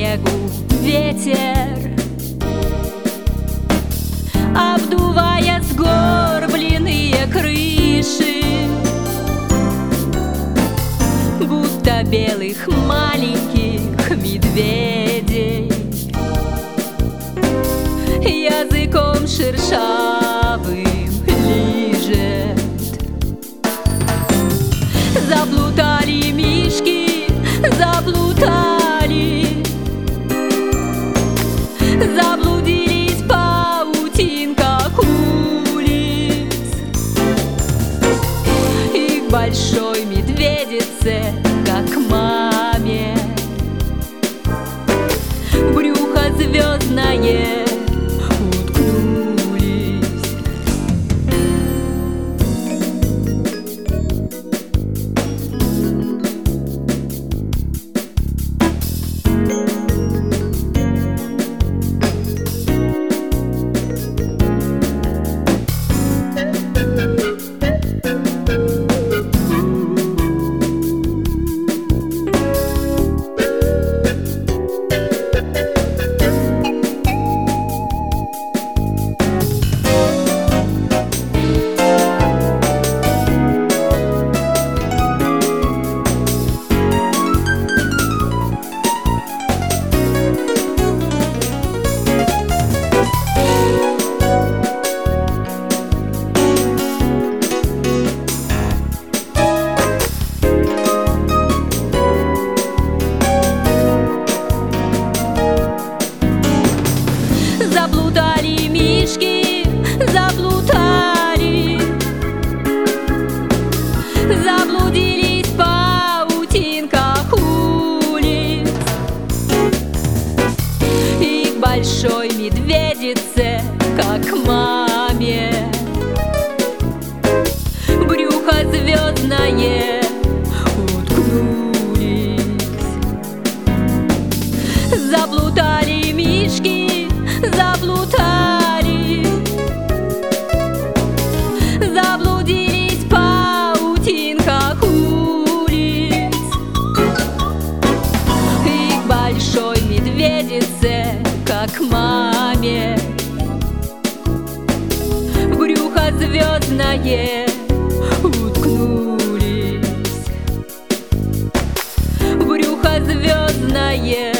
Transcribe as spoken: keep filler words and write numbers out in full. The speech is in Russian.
снегу ветер, обдувая сгорбленные крыши, будто белых маленьких медведей, языком шершавым лижет. Заплутали мишки, заплутали, заблудились в паутинках улиц. И к большой медведице, как маме, брюхо звездное уткнулись. Заплутали мишки, заплутали, заблудились в паутинках улиц. И к большой медведице, как маме, брюхо звездное уткнулись. Заплутали мишки, заплутали, заблудились в паутинках улиц. И к большой медведице, как маме, брюхо звездное уткнулись. Брюхо звездное